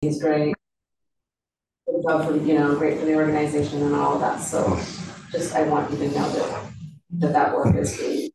he's great. Good job for, great for the organization and all of that. So just, I want you to know that work is being.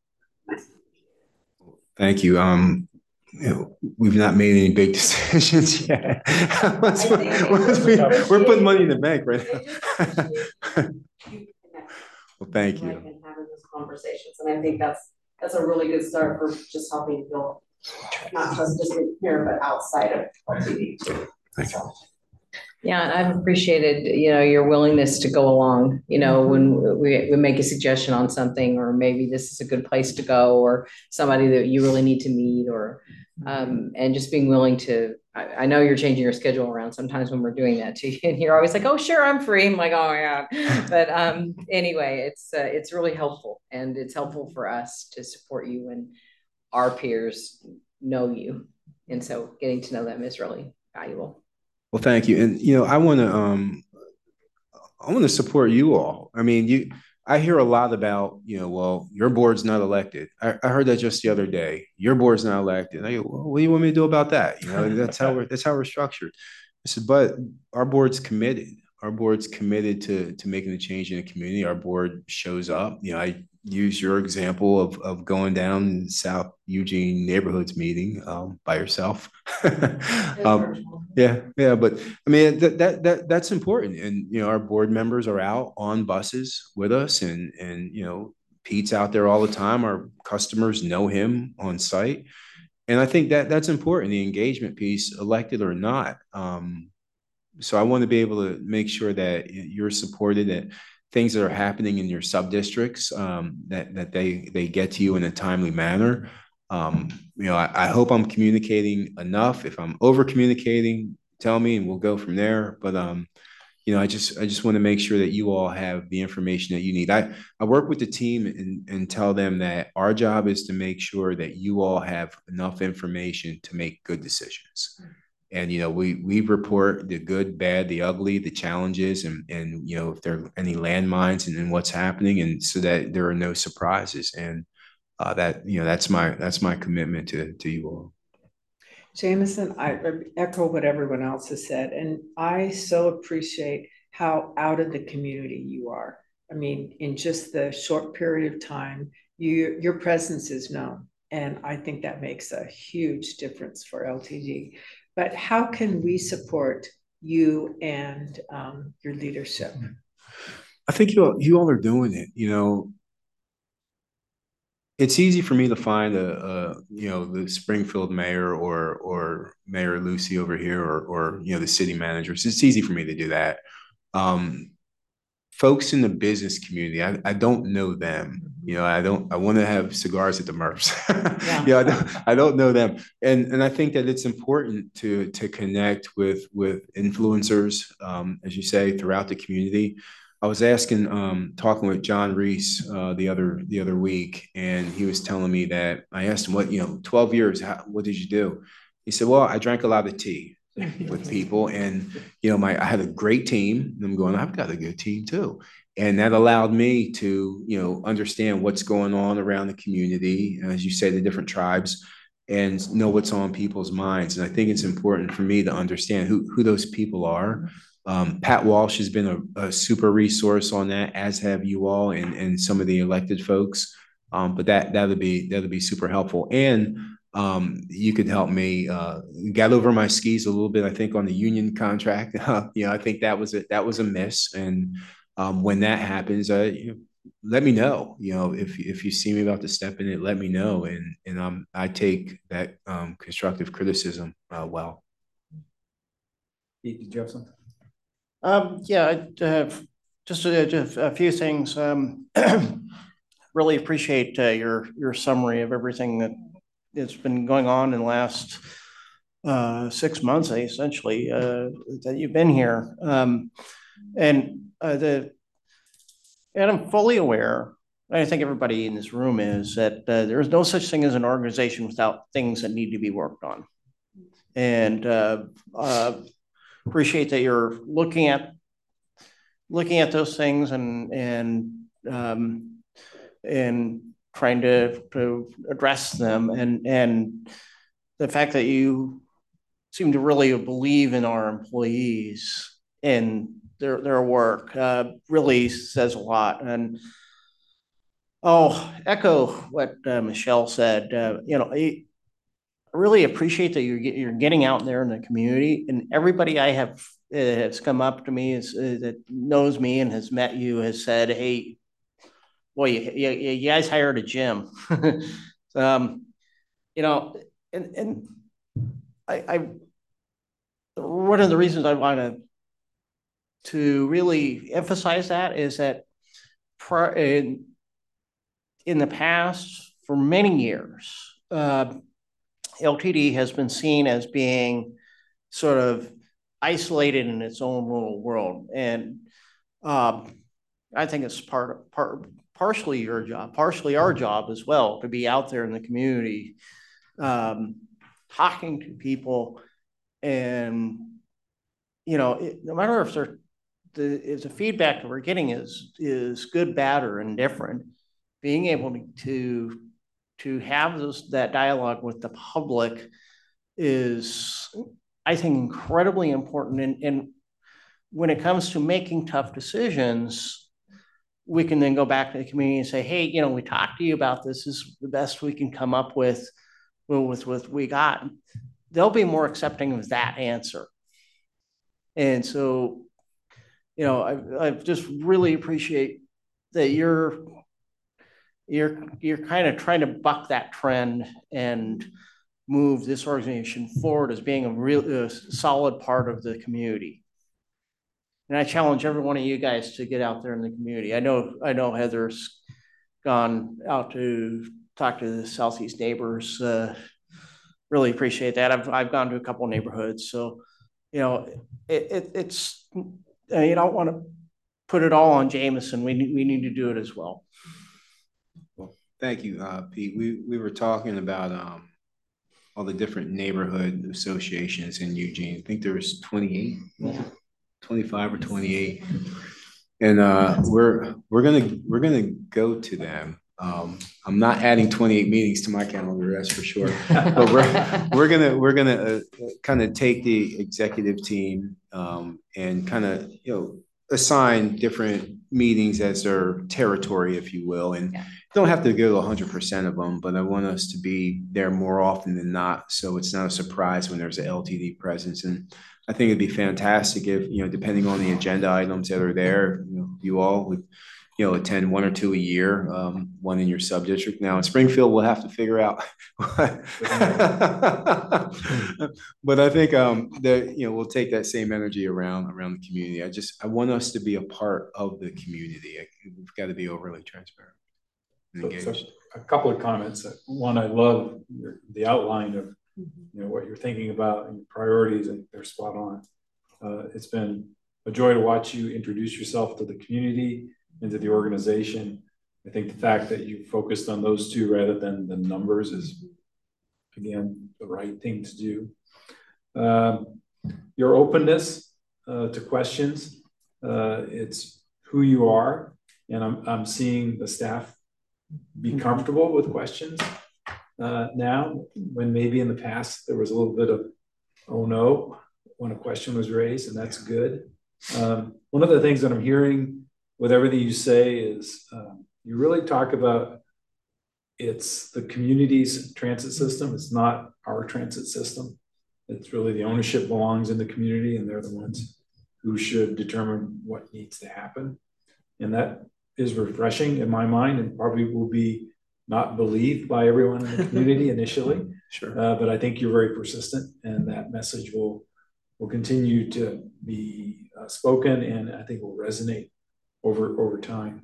Thank you. We've not made any big decisions yet. We're putting money in the bank right now. Well, thank Like, you. and having those conversations. And I think that's a really good start for just helping people, not just in here, but outside of LTV too. Thank you. So. Yeah, and I've appreciated, your willingness to go along, when we make a suggestion on something, or maybe this is a good place to go, or somebody that you really need to meet, or, and just being willing to, I know you're changing your schedule around sometimes when we're doing that too, and you're always like, oh, sure, I'm free. I'm like, oh my God. But anyway, it's really helpful, and it's helpful for us to support you when our peers know you. And so getting to know them is really valuable. Well, thank you. And I want to support you all. I mean, I hear a lot about, well, your board's not elected. I heard that just the other day. Your board's not elected. And I go, well, what do you want me to do about that? That's how we're structured. I said, but our board's committed. Our board's committed to making a change in the community. Our board shows up. I use your example of going down South Eugene neighborhoods meeting by yourself. Yeah, but I mean that's important, and our board members are out on buses with us, and Pete's out there all the time. Our customers know him on site, and I think that's important. The engagement piece, elected or not. So I want to be able to make sure that you're supported, that things that are happening in your sub districts, that they get to you in a timely manner. I hope I'm communicating enough. If I'm over communicating, tell me and we'll go from there. But I just want to make sure that you all have the information that you need. I work with the team and tell them that our job is to make sure that you all have enough information to make good decisions. And we report the good, bad, the ugly, the challenges, and if there are any landmines and what's happening, and so that there are no surprises. And that's my commitment to you all. Jameson, I echo what everyone else has said, and I so appreciate how out of the community you are. I mean, in just the short period of time, your presence is known, and I think that makes a huge difference for LTD. But how can we support you and your leadership? I think you all are doing it. It's easy for me to find the Springfield mayor or Mayor Lucy over here or the city managers. It's easy for me to do that. Um, Folks in the business community, I don't know them. I want to have cigars at the Murphs. Yeah. I don't know them. And I think that it's important to connect with influencers, as you say, throughout the community. I was talking with John Reese the other week, and he was telling me that I asked him 12 years, what did you do? He said, well, I drank a lot of tea with people, and I had a great team. And I'm going, I've got a good team too, and that allowed me to understand what's going on around the community, as you say, the different tribes, and know what's on people's minds. And I think it's important for me to understand who those people are. Pat Walsh has been a super resource on that, as have you all and some of the elected folks. But that'll be super helpful. And you could help me get over my skis a little bit. I think on the union contract, I think that was a miss. And when that happens, let me know. If you see me about to step in it, let me know. And I take that constructive criticism well. Did you have something? Yeah, I have just a few things. Really appreciate your summary of everything that's been going on in the last 6 months, essentially, that you've been here. And I'm fully aware, and I think everybody in this room is, that there is no such thing as an organization without things that need to be worked on. And appreciate that you're looking at those things and trying to address them, and the fact that you seem to really believe in our employees and their work. Really says a lot. And echo what Michelle said. I really appreciate that you're getting out there in the community, and everybody I have has come up to me that knows me and has met you has said, "Hey, boy, you guys hired a gym." You know, and I one of the reasons I want to really emphasize that is that in the past, for many years, LTD has been seen as being sort of isolated in its own little world, and I think it's partially your job, partially our job as well, to be out there in the community, talking to people, and no matter if the feedback that we're getting is good, bad, or indifferent, being able to have that dialogue with the public is, I think, incredibly important. And when it comes to making tough decisions, we can then go back to the community and say, hey, we talked to you about this. This is the best we can come up with what we got. They'll be more accepting of that answer. And so, I just really appreciate that you're kind of trying to buck that trend and move this organization forward as being a solid part of the community. And I challenge every one of you guys to get out there in the community. I know Heather's gone out to talk to the Southeast neighbors. Really appreciate that. I've gone to a couple of neighborhoods. So, it's you don't want to put it all on Jameson. We need to do it as well. Well, thank you, Pete. We were talking about all the different neighborhood associations in Eugene. I think there was 28. Yeah. 25 or 28, and we're gonna go to them. I'm not adding 28 meetings to my calendar, that's for sure. But we're gonna kind of take the executive team and kind of assign different meetings as their territory, if you will, and don't have to go to 100% of them. But I want us to be there more often than not, so it's not a surprise when there's an LTD presence. And I think it'd be fantastic if, depending on the agenda items that are there, you all would, attend one or two a year, one in your sub-district. Now in Springfield, we'll have to figure out. But I think that, we'll take that same energy around the community. I want us to be a part of the community. We've got to be overly transparent and engaged. So a couple of comments. One, I love the outline of what you're thinking about and your priorities, and they're spot on. It's been a joy to watch you introduce yourself to the community and to the organization. I think the fact that you focused on those two rather than the numbers is, again, the right thing to do. Your openness to questions, it's who you are, and I'm seeing the staff be comfortable with questions now, when maybe in the past there was a little bit of, oh no, when a question was raised, and that's good. One of the things that I'm hearing with everything you say is you really talk about it's the community's transit system. It's not our transit system. It's really the ownership belongs in the community, and they're the ones who should determine what needs to happen. And that is refreshing in my mind, and probably will be not believed by everyone in the community initially. Sure. But I think you're very persistent, and that message will continue to be spoken, and I think will resonate over time.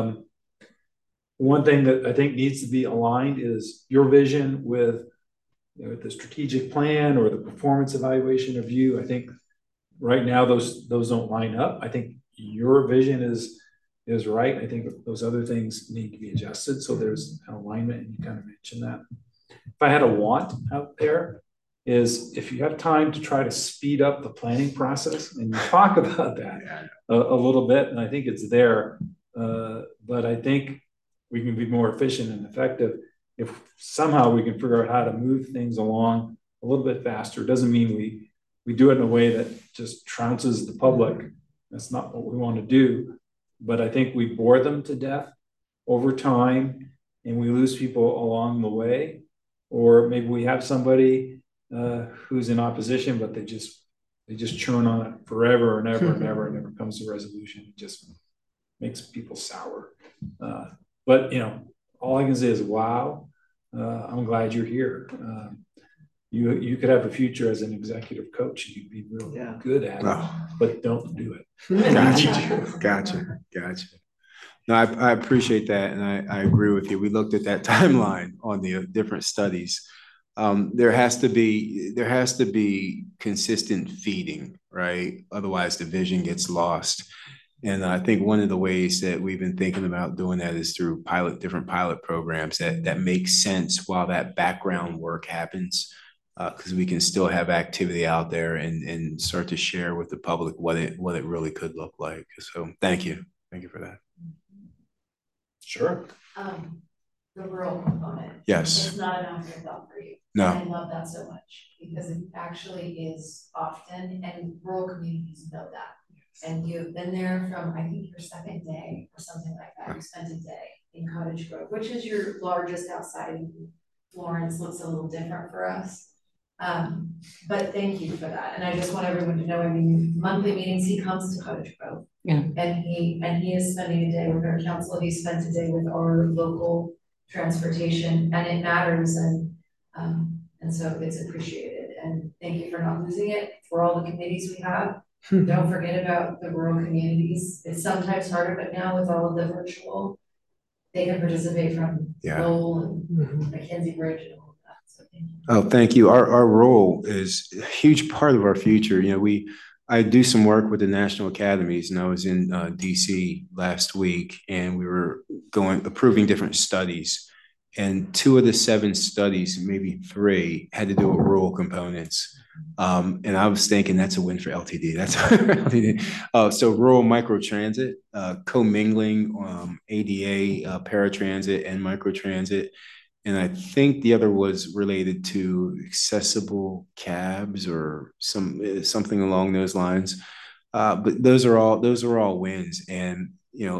One thing that I think needs to be aligned is your vision with the strategic plan or the performance evaluation review. I think right now those don't line up. I think your vision is right. I think those other things need to be adjusted. So there's an alignment, and you kind of mentioned that. If I had a want out there, is if you have time to try to speed up the planning process, and you talk about that a little bit, and I think it's there, but I think we can be more efficient and effective if somehow we can figure out how to move things along a little bit faster. Doesn't mean we do it in a way that just trounces the public. That's not what we want to do. But I think we bore them to death over time, and we lose people along the way. Or maybe we have somebody who's in opposition, but they just churn on it forever and ever and ever, and never comes to resolution. It just makes people sour. But all I can say is, wow, I'm glad you're here. You could have a future as an executive coach. You'd be really good at it, but don't do it. Gotcha. No, I appreciate that, and I agree with you. We looked at that timeline on the different studies. There has to be consistent feeding, right? Otherwise, the vision gets lost. And I think one of the ways that we've been thinking about doing that is through different pilot programs that make sense while that background work happens, because we can still have activity out there and start to share with the public what it really could look like. So thank you for that. Sure. The rural component. Yes. It's not an afterthought for you. No. And I love that so much because it actually is often, and rural communities know that. And you've been there from, I think, your second day or something like that. You spent a day in Cottage Grove, which is your largest outside of Florence. Looks a little different for us. But thank you for that. And I just want everyone to know, I mean, monthly meetings, he comes to Cottage Grove. Yeah. And he is spending a day with our council. He spent a day with our local transportation, and it matters. And so it's appreciated. And thank you for not losing it for all the committees we have. Don't forget about the rural communities. It's sometimes harder, but now with all of the virtual, they can participate from Lowell and Mackenzie Bridge and all of that. So thank you. Oh, thank you. Our role is a huge part of our future. I do some work with the National Academies, and I was in DC last week, and we were approving different studies. And 2 of the 7 studies, maybe 3, had to do with rural components. And I was thinking that's a win for LTD. That's LTD. So rural microtransit, commingling ADA, paratransit, and microtransit. And I think the other was related to accessible cabs or something along those lines. But those are all wins. And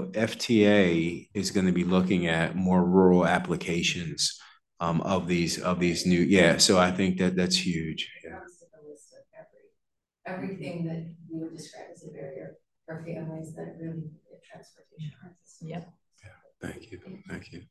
FTA is going to be looking at more rural applications of these new. So I think that's huge. Yeah. Everything that we would describe as a barrier for families that really need transportation. Yep. Yeah. Thank you.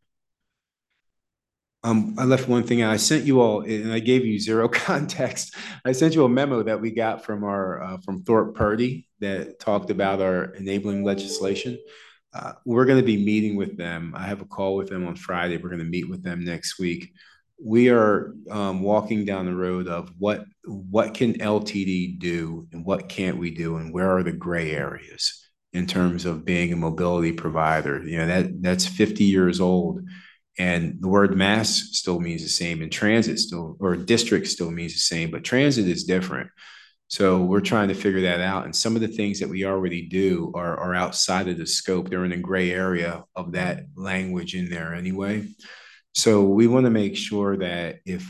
I left one thing out. I sent you all, and I gave you 0 context. I sent you a memo that we got from from Thorpe Purdy that talked about our enabling legislation. We're going to be meeting with them. I have a call with them on Friday. We're going to meet with them next week. We are walking down the road of what can LTD do and what can't we do, and where are the gray areas in terms of being a mobility provider. That's 50 years old. And the word mass still means the same, and transit district still means the same, but transit is different. So we're trying to figure that out. And some of the things that we already do are outside of the scope. They're in the gray area of that language in there anyway. So we want to make sure that if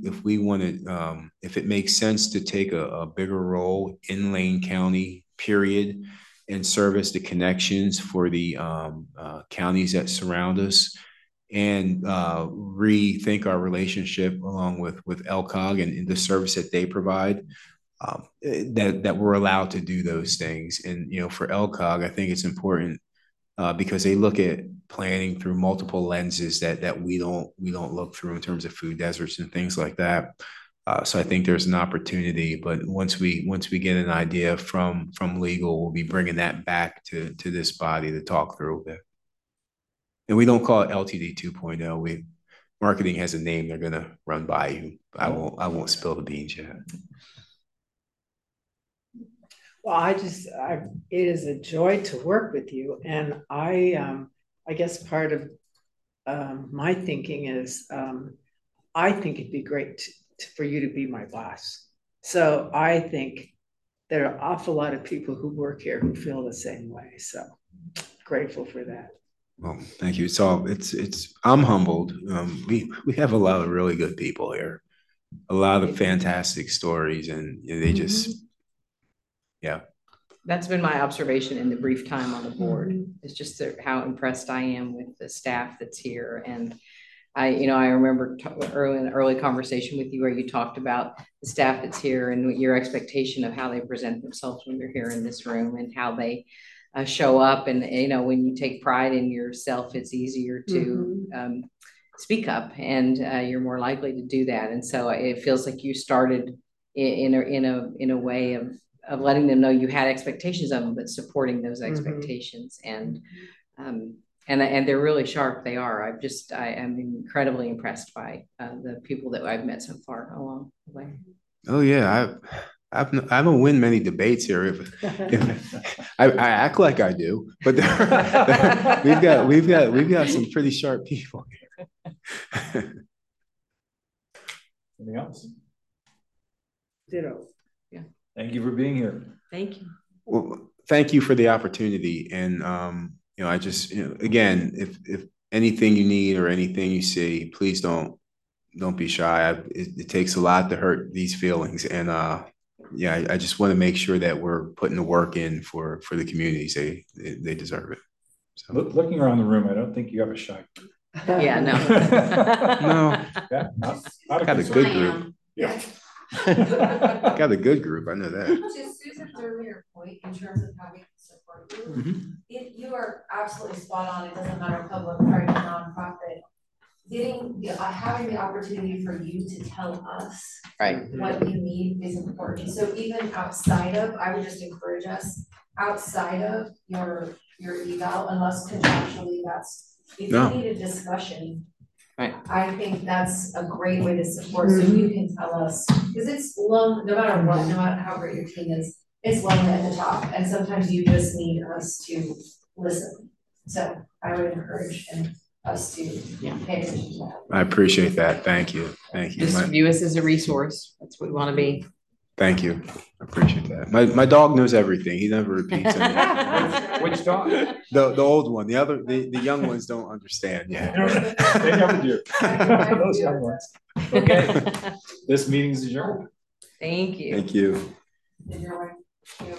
it makes sense to take a bigger role in Lane County, period, and service the connections for the counties that surround us, and rethink our relationship along with LCOG and the service that they provide, that we're allowed to do those things. And for LCOG, I think it's important because they look at planning through multiple lenses that we don't look through in terms of food deserts and things like that. So I think there's an opportunity, but once we get an idea from legal, we'll be bringing that back to this body to talk through it. And we don't call it LTD 2.0. Marketing has a name they're gonna run by you. I won't spill the beans yet. Well, it is a joy to work with you, and I guess part of my thinking is I think it'd be great for you to be my boss. So I think there are an awful lot of people who work here who feel the same way. So grateful for that. Well, thank you. I'm humbled. We have a lot of really good people here, a lot of fantastic stories, and they just, yeah. That's been my observation in the brief time on the board. It's just how impressed I am with the staff that's here. And I remember early conversation with you where you talked about the staff that's here and your expectation of how they present themselves when they're here in this room and how they show up. And, when you take pride in yourself, it's easier to speak up, and you're more likely to do that. And so it feels like you started in a way of letting them know you had expectations of them, but supporting those expectations. And they're really sharp. They are. I am incredibly impressed by the people that I've met so far along the way. Oh yeah, I don't win many debates here. If I act like I do, but we've got some pretty sharp people here. Anything else? Ditto. Thank you for being here. Thank you. Well, thank you for the opportunity. And, I just, again, if anything you need or anything you see, please don't be shy. It takes a lot to hurt these feelings. And, I just want to make sure that we're putting the work in for the communities. They deserve it. So. Looking around the room, I don't think you have a shy. Yeah, no. No. Yeah, not Got a good group. Yeah. Got a good group. I know that. To Susan's earlier point, in terms of how we can support you, you are absolutely spot on. It doesn't matter public, private, nonprofit. Having the opportunity for you to tell us what you need is important. So even outside of, I would just encourage us outside of your eval, unless contractually if you need a discussion. Right. I think that's a great way to support, so you can tell us, because it's long, no matter what, no matter how great your team is, it's lonely at the top, and sometimes you just need us to listen. So I would encourage us to pay attention to that. I appreciate that. Thank you. Thank you. Just view us as a resource. That's what we want to be. Thank you. I appreciate that. My dog knows everything. He never repeats anything. Which dog? The old one. The young ones don't understand yet. They never do. Those young ones. Okay. This meeting's adjourned. Thank you. Thank you. Enjoy.